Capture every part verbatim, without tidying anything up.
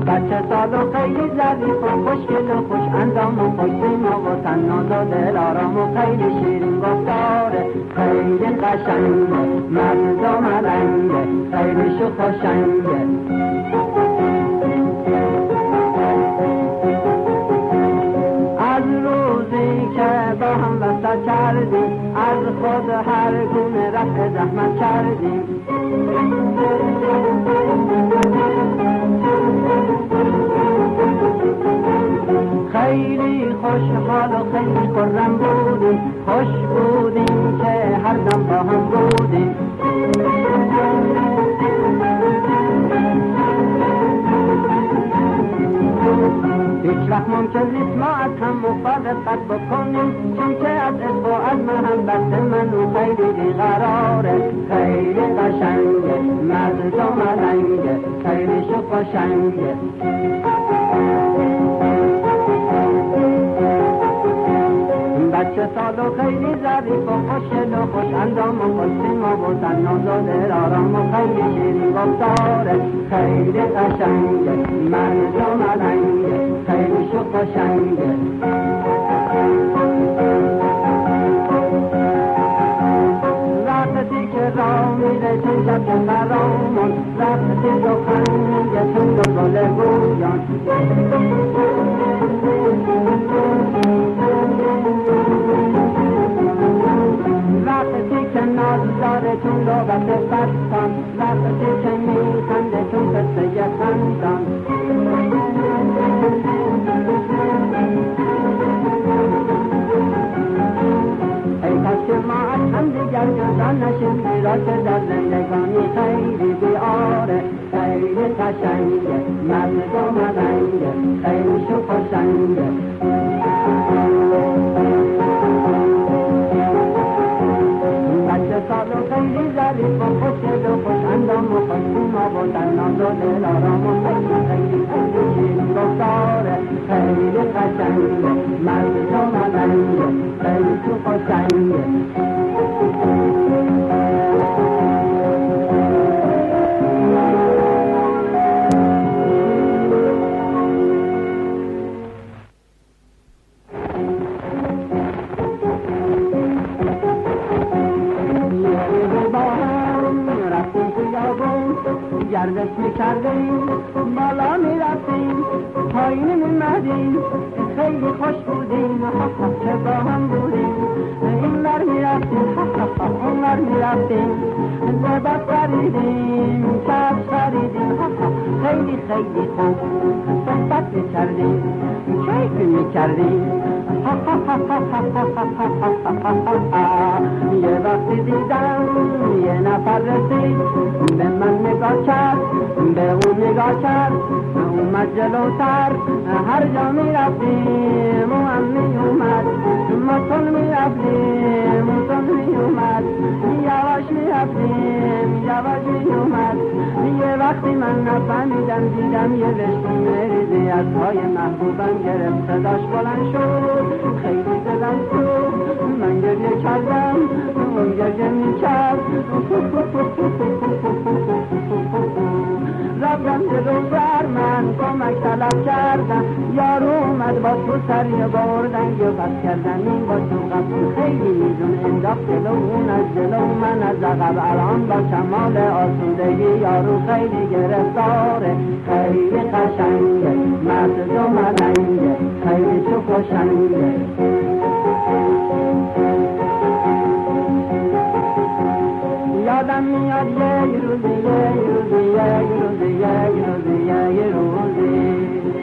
بچه سال و خیلی ظریف و خوشگل و خوش اندام و خوش سیما و تناز و دل آرام و خیلی شیرین گفتاره، خیلی قشنگه مرد و ملنگه، خیلی شو خوشنگه. از روزی که با هم وصل کردیم از خود هر گونه رفع زحمت کردیم، خیلی خوشحال و خیلی خرم بودیم، خوش بودیم که هر دم با هم بودیم. هیچ وقت ممکن نیست ما از هم مفارقت بکنیم، چون که از عشق و از محبت من او خیلی بیقراره، خیلی قشنگه مرد و ملنگه، خیلی شو خوشنگه. بچه سال و خیلی ظریف و خوشگل و خوش اندام و خوش سیما و تناز و دل آرام و خیلی شیرین گفتاره، خیلی قشنگه مرد و ملنگه، خیلی شو خوشنگه. وقتی که راه میره چون شب که فرامون، وقتی سخن میگه چون دو گل گویان، وقتی که ناز داره چون لغت بستان، وقتی که میخنده چون قصه خندان. ای کاش که ما از هم دیگر جدا نشیم، زیرا که در زندگانی خیلی بیاره، خیلی قشنگه مرد و ملنگه، خیلی شو خوشنگه. سال و خیلی ظریف و خوشگل و خوش اندام و خوش سیما و تناز و دل آرام و خیلی خیلی خیلی شیرین گفتاره، خیلی قشنگه مرد و ملنگه، خیلی تو خوشنگه. گردش میکردیم بالا میرفتیم پایین میمدیم، خیلی خوش بودیم که با هم بودیم، این بر میرفتیم اون بر میرفتیم، لباس خریدیم کفش خریدیم، خیلی خیلی خوب صحبت میکردیم کیف میکردیم. یه وقتی دیدم یه نفر رسید به من نگاه کرد، به اون نگاه کرد اومد جلوتر، هر جا می رفتیم او هم می اومد، موتون می رفتیم موتون می اومد، یواش می رفتیم یواش می اومد. یه وقتی من نفهمیدم دیدم یه لشکون ریزی از پای محبوبم گرفت، صداش بلند شد خیلی دلم سوخت، من گریه کردم اون گریه می کرد، رفتم جلو بر من کمک طلب کردم، یارو اومد با تو سری بردن یا پس کردن این با تو قبول، خیلی میدون انداخت جلو اون از جلو من از عقب، الان با کمال آسودگی یارو خیلی گرفتاره، خیلی قشنگه مرد و ملنگه، خیلی تو خوشنگه. یادم میاد یه روزی یه روزی یه روزی یه روزی یه روزی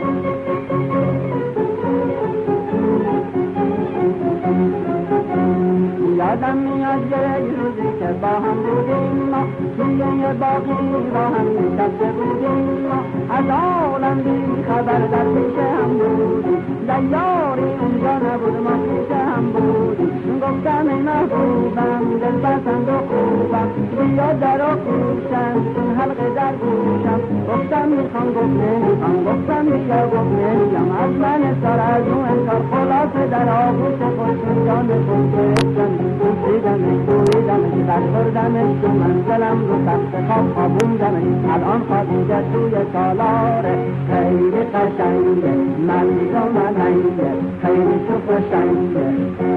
یادم میاد یه روزی که با هم بودیم ما، توی یه باقی با هم نشسته بودیم ما، از عالم بی خبر در پیش هم بودیم، دیاری اونجا نبود ما پیش هم بودیم، گفتم ای محبوبم دل بسند و خوبم، بیا در و گوشم چون حلقه در گوشم، گفتم میخوام گفت نمیخوام، گفتم بیا گفت نمیگم، از من سر از اون انکار، خلاصه در آغوش خوشم جان خود گرفتم، بوسیدمش بویدمش اینقدر بردمش تو منزلم رو تخت خواب خوابوندمش الان خوابیده توی تالاره خیلی قشنگه ملیک و ملنگه خیلی تو قشنگه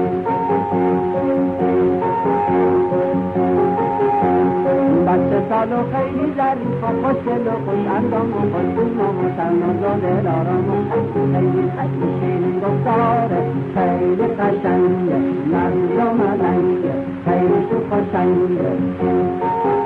بچه سال و خیلی ظریف و خوشگل و خوش اندام و خوشبین و مصنوز و دلارام و خیلی خیلی شیرین گفتاره خیلی قشنگه ملیک و ملنگه خیلی تو قشنگه